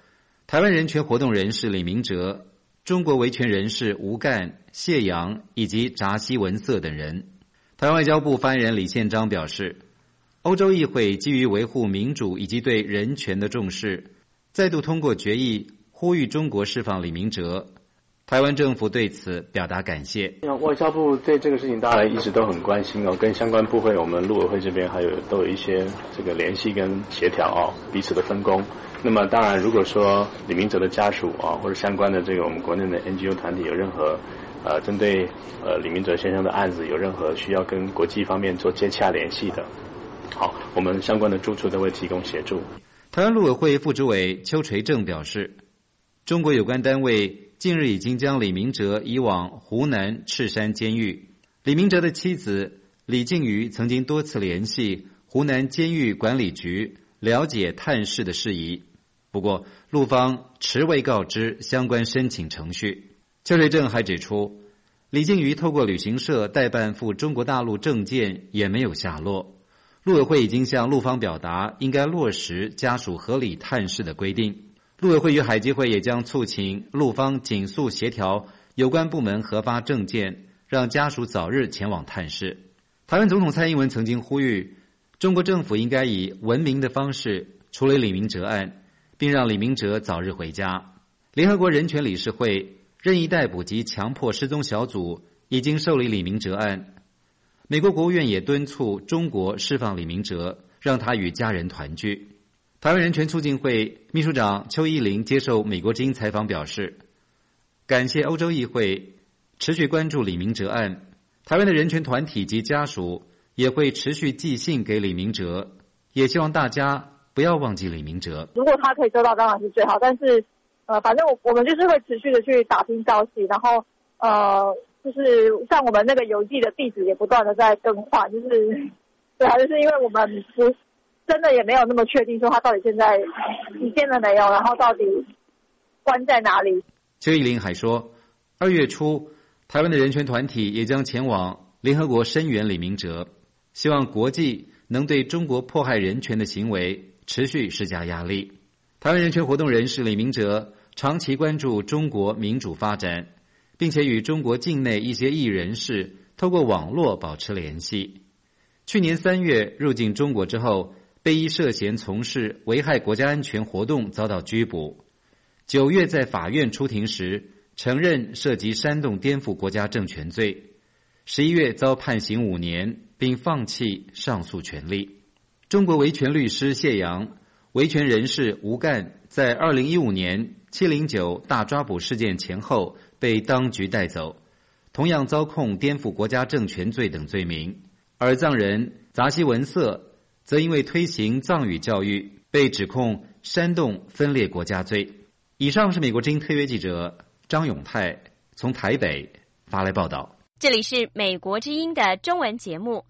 台湾人权活动人士李明哲、中国维权人士吴干、谢阳以及札西文色等人。台湾外交部发言人李宪章表示，欧洲议会基于维护民主以及对人权的重视，再度通过决议呼吁中国释放李明哲。台湾政府对此表达感谢。 外交部对这个事情当然一直都很关心哦，跟相关部会，我们陆委会这边还有都有一些这个联系跟协调哦，彼此的分工。那么当然，如果说李明哲的家属啊，或者相关的这个我们国内的 N G O 团体有任何呃针对呃李明哲先生的案子有任何需要跟国际方面做接洽联系的，好，我们相关的住处都会提供协助。 台湾陆委会副主委邱垂正表示，中国有关单位近日已经将李明哲移往湖南赤山监狱。李明哲的妻子李静瑜曾经多次联系湖南监狱管理局了解探视的事宜，不过陆方迟未告知相关申请程序。邱垂正还指出，李静瑜透过旅行社代办赴中国大陆证件也没有下落。陆委会已经向陆方表达应该落实家属合理探视的规定。陆委会与海基会也将促请陆方紧速协调有关部门核发证件，让家属早日前往探视。台湾总统蔡英文曾经呼吁，中国政府应该以文明的方式处理李明哲案，并让李明哲早日回家。联合国人权理事会任意逮捕及强迫失踪小组已经受理李明哲案。美国国务院也敦促中国释放李明哲，让他与家人团聚。台湾人权促进会秘书长邱依玲接受美国之音采访表示，感谢欧洲议会持续关注李明哲案，台湾的人权团体及家属也会持续寄信给李明哲，也希望大家不要忘记李明哲。 如果他可以收到当然是最好，但是呃，反正我我们就是会持续的去打听消息，然后呃，就是像我们那个邮寄的地址也不断的在更换，就是对啊，就是因为我们不真的也没有那么确定说他到底现在体现了没有，然后到底关在哪里。 邱依玲还说，二月初台湾的人权团体也将前往联合国声援李明哲，希望国际能对中国迫害人权的行为持续施加压力。台湾人权活动人士李明哲长期关注中国民主发展，并且与中国境内一些异人士透过网络保持联系。去年三月入境中国之后，被依涉嫌从事危害国家安全活动遭到拘捕。九月在法院出庭时承认涉及煽动颠覆国家政权罪。十一月遭判刑五年，并放弃上诉权利。中国维权律师谢阳、维权人士吴干在二零一五年七零九大抓捕事件前后被当局带走，同样遭控颠覆国家政权罪等罪名。而藏人杂西文色则因为推行藏语教育，被指控煽动分裂国家罪。以上是美国之音特约记者张永泰从台北发来报道。 这里是美国之音的中文节目。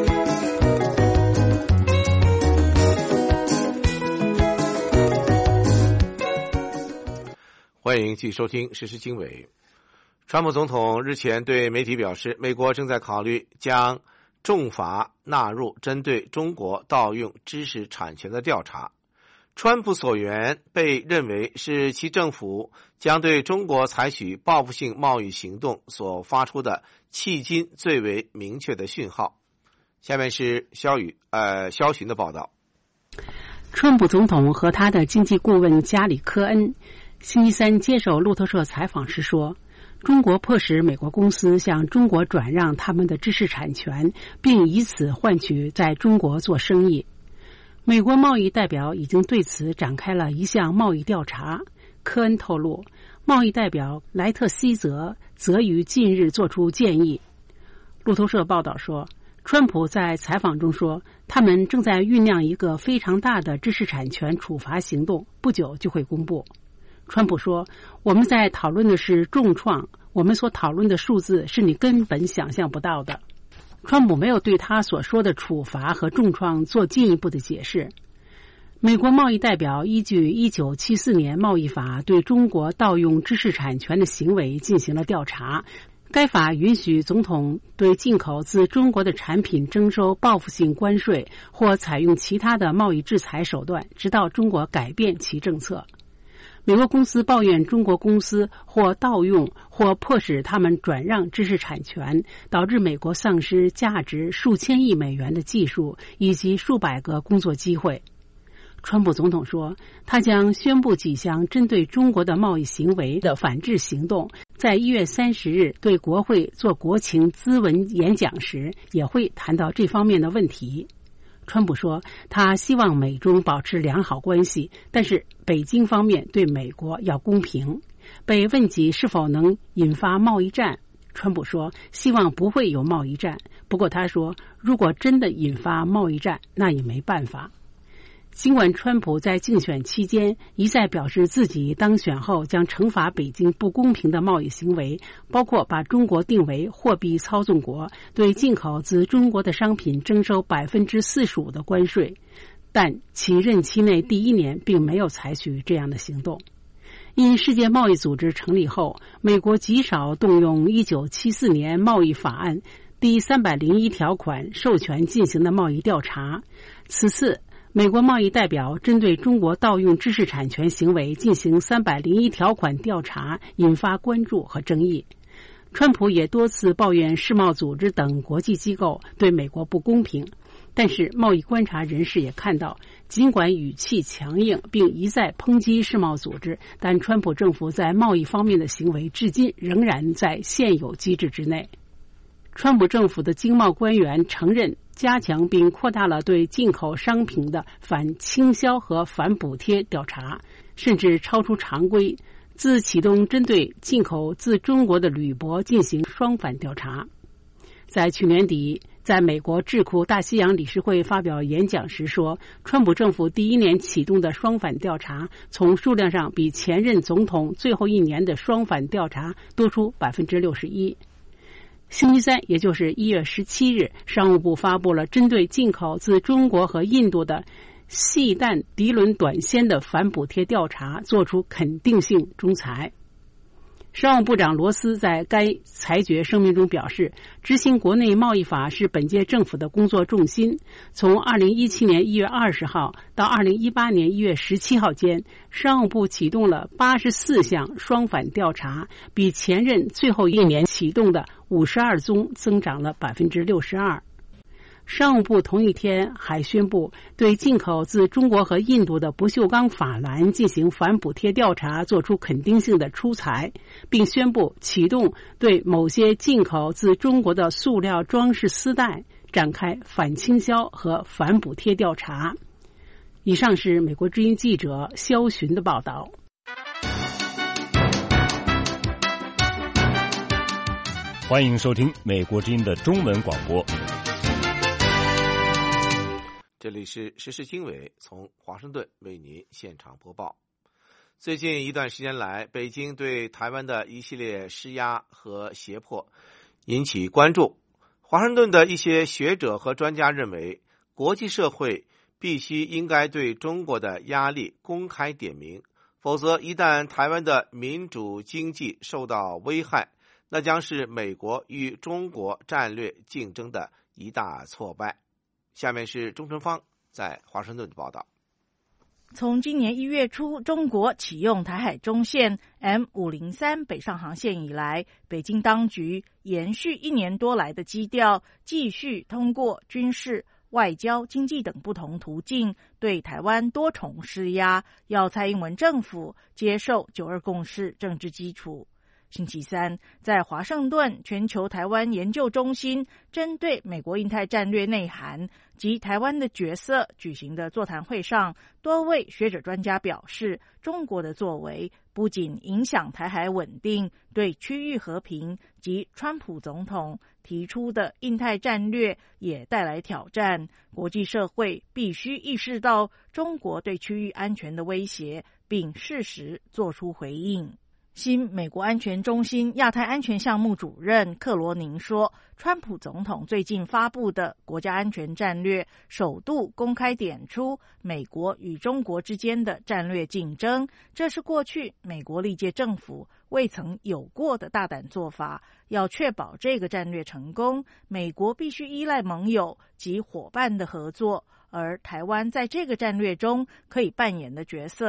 欢迎继续收听时事经纬。川普总统日前对媒体表示，美国正在考虑将重罚纳入针对中国盗用知识产权的调查。川普所言被认为是其政府将对中国采取报复性贸易行动所发出的迄今最为明确的讯号。下面是肖宇呃肖寻的报道。 川普总统和他的经济顾问加里科恩星期三接受路透社采访时说，中国迫使美国公司向中国转让他们的知识产权，并以此换取在中国做生意。美国贸易代表已经对此展开了一项贸易调查。科恩透露，贸易代表莱特希泽则于近日作出建议。路透社报道说，川普在采访中说，他们正在酝酿一个非常大的知识产权处罚行动，不久就会公布。川普说，我们在讨论的是重创，我们所讨论的数字是你根本想象不到的。川普没有对他所说的处罚和重创做进一步的解释。美国贸易代表依据一九七四年贸易法对中国盗用知识产权的行为进行了调查。该法允许总统对进口自中国的产品征收报复性关税或采用其他的贸易制裁手段，直到中国改变其政策。 美国公司抱怨中国公司或盗用或迫使他们转让知识产权，导致美国丧失价值数千亿美元的技术以及数百个工作机会。川普总统说，他将宣布几项针对中国的贸易行为的反制行动，在一月三十日对国会做国情咨文演讲时也会谈到这方面的问题。川普说，他希望美中保持良好关系，但是北京方面对美国要公平。被问及是否能引发贸易战，川普说希望不会有贸易战，不过他说如果真的引发贸易战，那也没办法。尽管川普在竞选期间一再表示自己当选后将惩罚北京不公平的贸易行为，包括把中国定为货币操纵国，对进口自中国的商品征收百分之四十五的关税，但其任期内第一年并没有采取这样的行动。因世界贸易组织成立后，美国极少动用一九七四年贸易法案第三百零一条款授权进行的贸易调查。此次美国贸易代表针对中国盗用知识产权行为进行三百零一条款调查，引发关注和争议。川普也多次抱怨世贸组织等国际机构对美国不公平，但是贸易观察人士也看到，尽管语气强硬并一再抨击世贸组织，但川普政府在贸易方面的行为至今仍然在现有机制之内。川普政府的经贸官员承认加强并扩大了对进口商品的反倾销和反补贴调查，甚至超出常规，自启动针对进口自中国的铝箔进行双反调查。在去年底，在美国智库大西洋理事会发表演讲时说，川普政府第一年启动的双反调查从数量上比前任总统最后一年的双反调查多出百分之六十一。星期三，也就是一月十七日，商务部发布了针对进口自中国和印度的细弹涤纶短纤的反补贴调查，作出肯定性仲裁。商务部长罗斯在该裁决声明中表示，执行国内贸易法是本届政府的工作重心。从二零一七年一月二十号到二零一八年一月十七号间，商务部启动了八十四项双反调查，比前任最后一年启动的五十二宗增长了百分之六十二。商务部同一天还宣布对进口自中国和印度的不锈钢法兰进行反补贴调查，做出肯定性的出裁，并宣布启动对某些进口自中国的塑料装饰丝带展开反倾销和反补贴调查。以上是美国之音记者肖寻的报道。 欢迎收听美国之音的中文广播。 这里是时事经纬，从华盛顿为您现场播报。最近一段时间来，北京对台湾的一系列施压和胁迫引起关注。华盛顿的一些学者和专家认为，国际社会必须应该对中国的压力公开点名，否则一旦台湾的民主经济受到危害，那将是美国与中国战略竞争的一大挫败。下面是钟春芳在华盛顿的报道。 从今年一月初中国启用台海中线 M 五零三 北上航线以来，北京当局延续一年多来的基调，继续通过军事、外交、经济等不同途径对台湾多重施压，要蔡英文政府接受九二共识政治基础。星期三，在华盛顿全球台湾研究中心针对美国印太战略内涵及台湾的角色举行的座谈会上，多位学者专家表示，中国的作为不仅影响台海稳定，对区域和平及川普总统提出的印太战略也带来挑战。国际社会必须意识到中国对区域安全的威胁，并适时做出回应。新美国安全中心亚太安全项目主任克罗宁说，川普总统最近发布的国家安全战略首度公开点出美国与中国之间的战略竞争，这是过去美国历届政府未曾有过的大胆做法。要确保这个战略成功，美国必须依赖盟友及伙伴的合作，而台湾在这个战略中可以扮演的角色，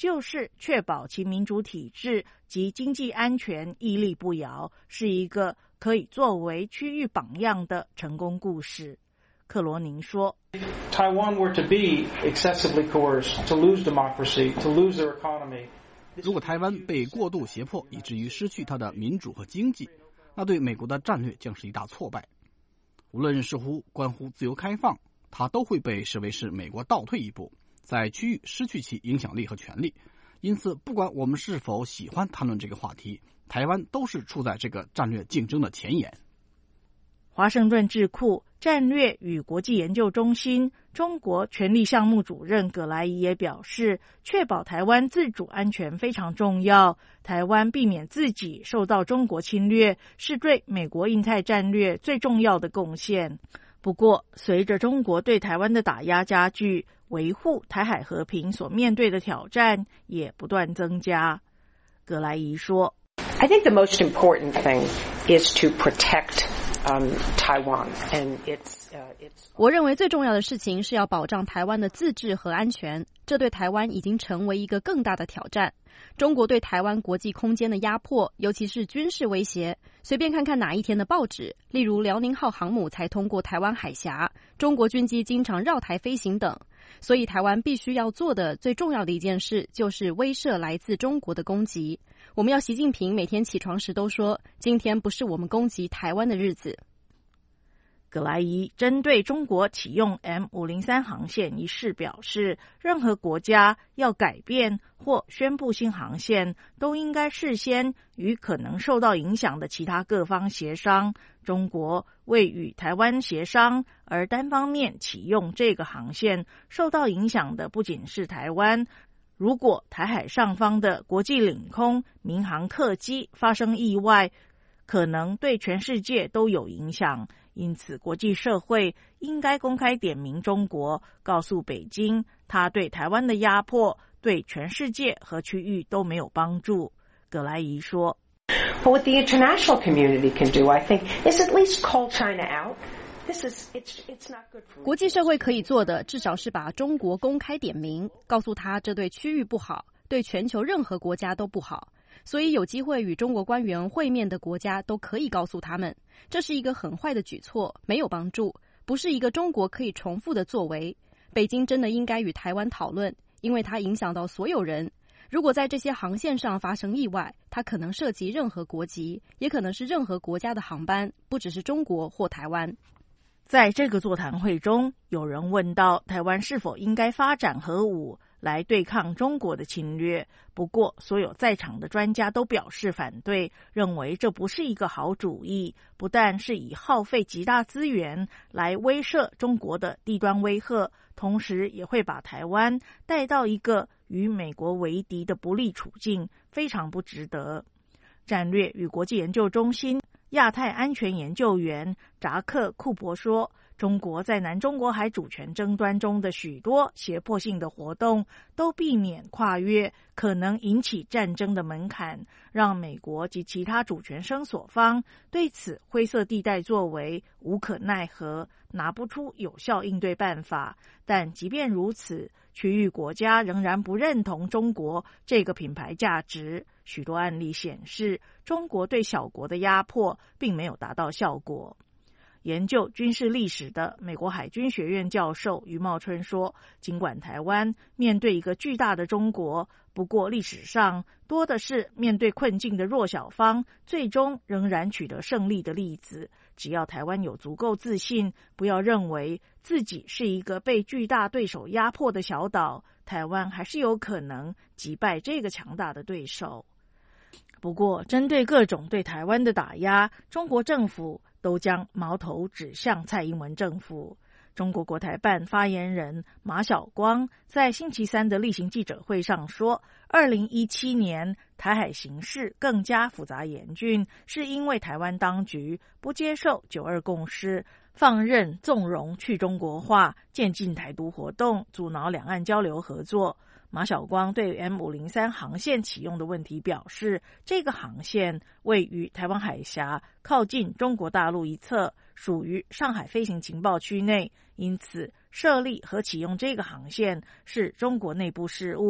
就是确保其民主体制及经济安全屹立不摇，是一个可以作为区域榜样的成功故事。克罗宁说 Taiwan were to be excessively coerced, to lose democracy, to lose their economy. 如果台湾被过度胁迫，以至于失去它的民主和经济，那对美国的战略将是一大挫败。无论是乎关乎自由开放，它都会被视为是美国倒退一步，在区域失去其影响力和权力。因此，不管我们是否喜欢谈论这个话题，台湾都是处在这个战略竞争的前沿。 华盛顿智库战略与国际研究中心中国权力项目主任葛莱仪也表示，确保台湾自主安全非常重要，台湾避免自己受到中国侵略是对美国印太战略最重要的贡献。不过，随着中国对台湾的打压加剧，维护台海和平所面对的挑战也不断增加。葛莱仪说 I think the most important thing is to protect Um, Taiwan and its, uh, its... 我认为最重要的事情是要保障台湾的自治和安全，这对台湾已经成为一个更大的挑战。中国对台湾国际空间的压迫，尤其是军事威胁，随便看看哪一天的报纸，例如辽宁号航母才通过台湾海峡，中国军机经常绕台飞行等。所以台湾必须要做的最重要的一件事，就是威慑来自中国的攻击。我们要习近平每天起床时都说，今天不是我们攻击台湾的日子。 葛莱仪针对中国启用 M 五零三 航线一事表示，任何国家要改变或宣布新航线，都应该事先与可能受到影响的其他各方协商。中国为与台湾协商而单方面启用这个航线，受到影响的不仅是台湾。如果台海上方的国际领空民航客机发生意外，可能对全世界都有影响。因此，国际社会应该公开点名中国，告诉北京，他对台湾的压迫对全世界和区域都没有帮助。葛莱仪说 What the international community can do, I think, is at least call China out. This is, it's, it's not good for... 国际社会可以做的，至少是把中国公开点名，告诉他这对区域不好，对全球任何国家都不好。所以有机会与中国官员会面的国家都可以告诉他们，这是一个很坏的举措，没有帮助，不是一个中国可以重复的作为。北京真的应该与台湾讨论，因为它影响到所有人。如果在这些航线上发生意外，它可能涉及任何国籍，也可能是任何国家的航班，不只是中国或台湾。 在这个座谈会中，有人问到台湾是否应该发展核武来对抗中国的侵略，不过所有在场的专家都表示反对，认为这不是一个好主意，不但是以耗费极大资源来威慑中国的低端威吓，同时也会把台湾带到一个与美国为敌的不利处境，非常不值得。战略与国际研究中心亚太安全研究员扎克·库珀说，中国在南中国海主权争端中的许多胁迫性的活动都避免跨越可能引起战争的门槛，让美国及其他主权声索方对此灰色地带作为无可奈何，拿不出有效应对办法。但即便如此，区域国家仍然不认同中国这个品牌价值。许多案例显示，中国对小国的压迫并没有达到效果。研究军事历史的美国海军学院教授余茂春说，尽管台湾面对一个巨大的中国，不过历史上多的是面对困境的弱小方最终仍然取得胜利的例子。只要台湾有足够自信，不要认为自己是一个被巨大对手压迫的小岛，台湾还是有可能击败这个强大的对手。不过，针对各种对台湾的打压，中国政府都将矛头指向蔡英文政府。中国国台办发言人马晓光在星期三的例行记者会上说，二零一七年台海形势更加复杂严峻，是因为台湾当局不接受九二共识，放任纵容去中国化、渐进台独活动，阻挠两岸交流合作。马晓光对 M 五零三 航线启用的问题表示，这个航线位于台湾海峡靠近中国大陆一侧，属于上海飞行情报区内，因此设立和启用这个航线是中国内部事务，不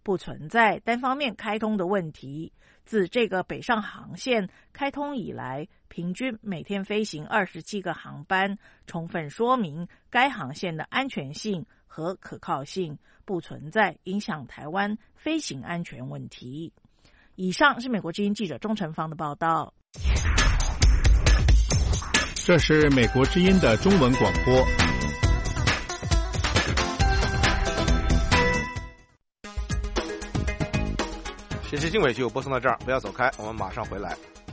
不存在单方面开通的问题。自这个北上航线开通以来，平均每天飞行二十七个航班，充分说明该航线的安全性和可靠性，不存在影响台湾飞行安全问题。以上是美国之音记者钟成芳的报道。 这是美国之音的中文广播。 时事经纬就播送到这儿，不要走开，我们马上回来。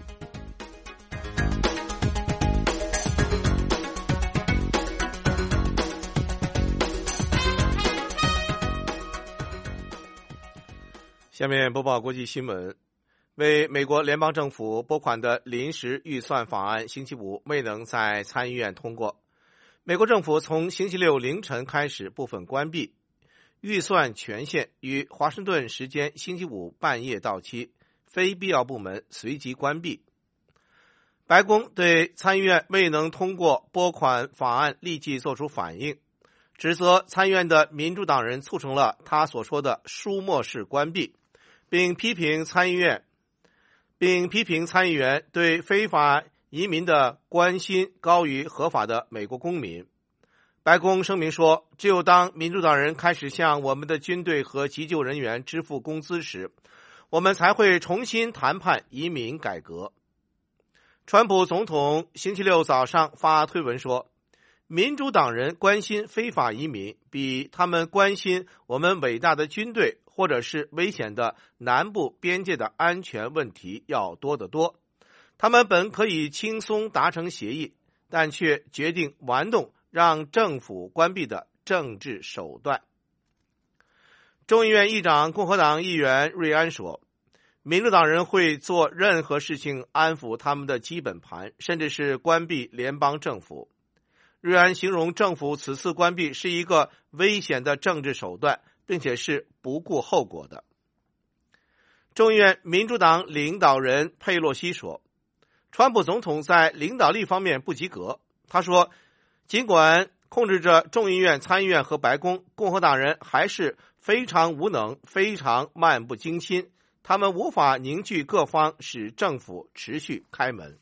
下面播报国际新闻。为美国联邦政府拨款的临时预算法案星期五未能在参议院通过。美国政府从星期六凌晨开始部分关闭，预算权限于华盛顿时间星期五半夜到期，非必要部门随即关闭。白宫对参议院未能通过拨款法案立即作出反应，指责参议院的民主党人促成了他所说的书末式关闭，并批评参议院并批评参议员对非法移民的关心高于合法的美国公民。白宫声明说，只有当民主党人开始向我们的军队和急救人员支付工资时，我们才会重新谈判移民改革。川普总统星期六早上发推文说，民主党人关心非法移民比他们关心我们伟大的军队或者是危险的南部边界的安全问题要多得多。他们本可以轻松达成协议，但却决定玩弄让政府关闭的政治手段。众议院议长共和党议员瑞安说，民主党人会做任何事情安抚他们的基本盘，甚至是关闭联邦政府。瑞安形容政府此次关闭是一个危险的政治手段，并且是不顾后果的。众议院民主党领导人佩洛西说，川普总统在领导力方面不及格。他说，尽管控制着众议院、参议院和白宫，共和党人还是非常无能，非常漫不经心，他们无法凝聚各方，使政府持续开门。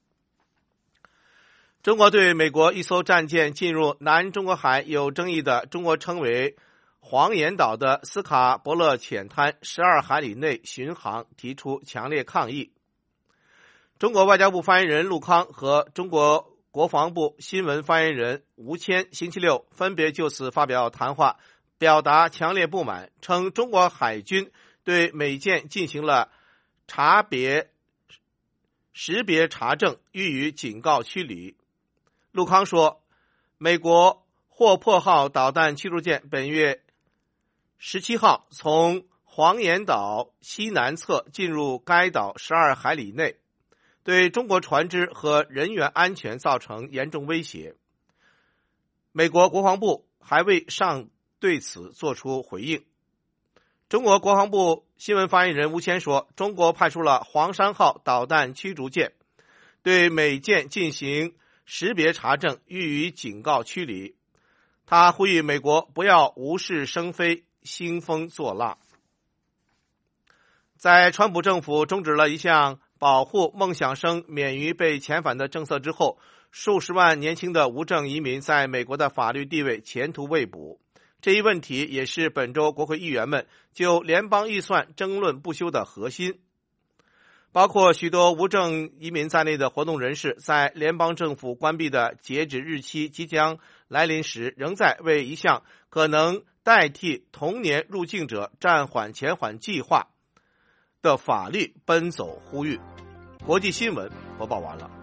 中国对美国一艘战舰进入南中国海有争议的中国称为黄岩岛的斯卡伯勒浅滩十二海里内巡航提出强烈抗议。中国外交部发言人陆康和中国国防部新闻发言人吴谦星期六分别就此发表谈话，表达强烈不满，称中国海军对美舰进行了查别识别查证，予以警告驱离。陆康说，美国霍珀号导弹驱逐舰本月十七号从黄岩岛西南侧进入该岛十二海里内，对中国船只和人员安全造成严重威胁。美国国防部还未上对此作出回应。中国国防部新闻发言人吴谦说，中国派出了黄山号导弹驱逐舰，对美舰进行识别查证，予以警告驱离。他呼吁美国不要无事生非，兴风作浪。在川普政府终止了一项保护梦想生免于被遣返的政策之后，数十万年轻的无证移民在美国的法律地位前途未卜。这一问题也是本周国会议员们就联邦预算争论不休的核心。包括许多无证移民在内的活动人士，在联邦政府关闭的截止日期即将来临时，仍在为一项可能代替同年入境者暂缓遣返计划的法律奔走呼吁。国际新闻播报完了。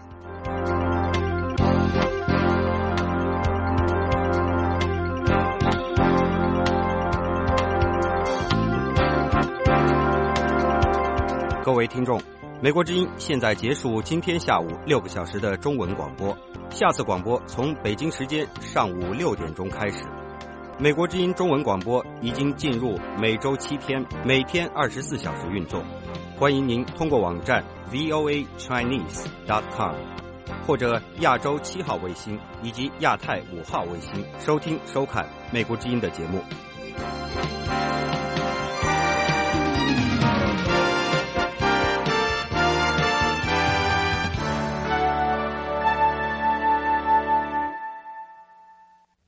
各位听众，美国之音现在结束今天下午六个小时的中文广播，下次广播从北京时间上午六点钟开始。美国之音中文广播已经进入每周七天，每天二十四小时运作。欢迎您通过网站 v o a chinese dot com 或者亚洲七号卫星以及亚太五号卫星收听收看美国之音的节目。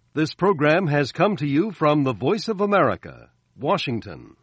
This program has come to you from the Voice of America, Washington.